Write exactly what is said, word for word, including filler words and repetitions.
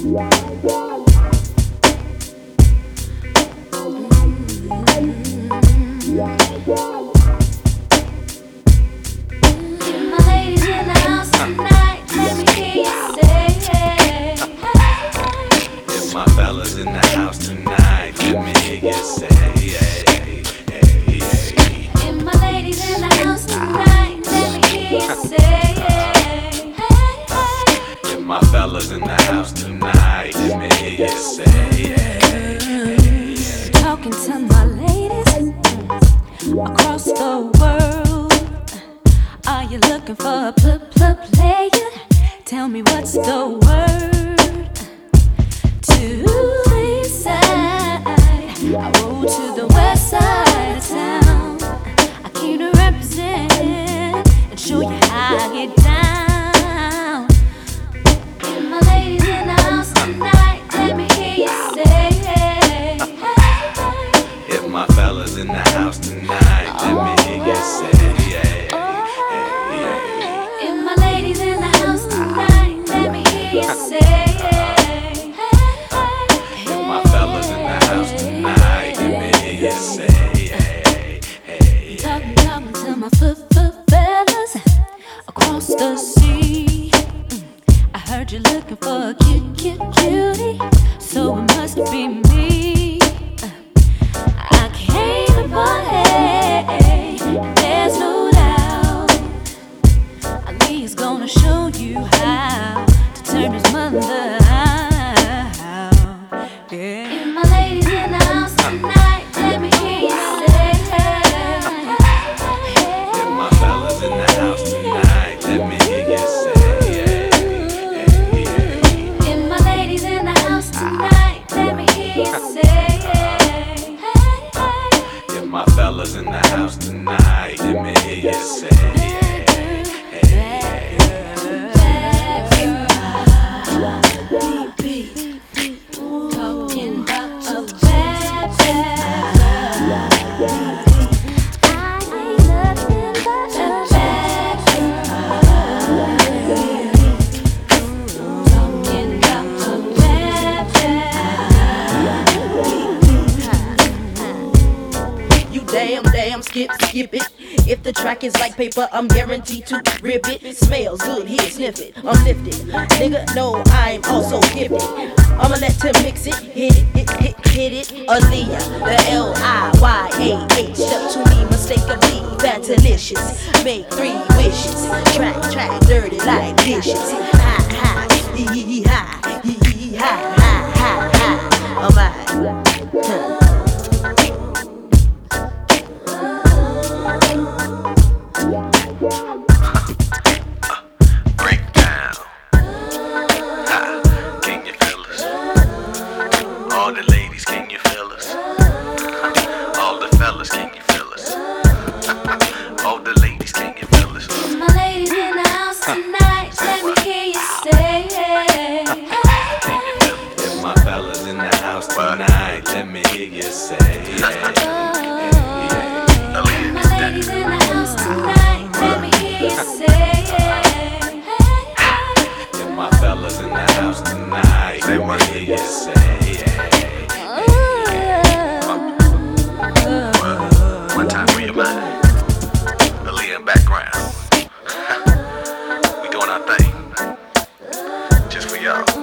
I'm guaranteed to rip it. Smells good, here, sniff it. I'm lifted. Nigga, no, I'm also gifted. I'ma let Tim mix it. Hit it, hit, hit, hit it. Aaliyah, the L I Y A H. Up to me, mistakenly, fantalicious. Make three wishes. Track, track, dirty like dishes. Ha, ha, hee, hee, hee, ha, hee, hee, hee, ha, ha, ha, ha. Oh my. Huh. Just for y'all.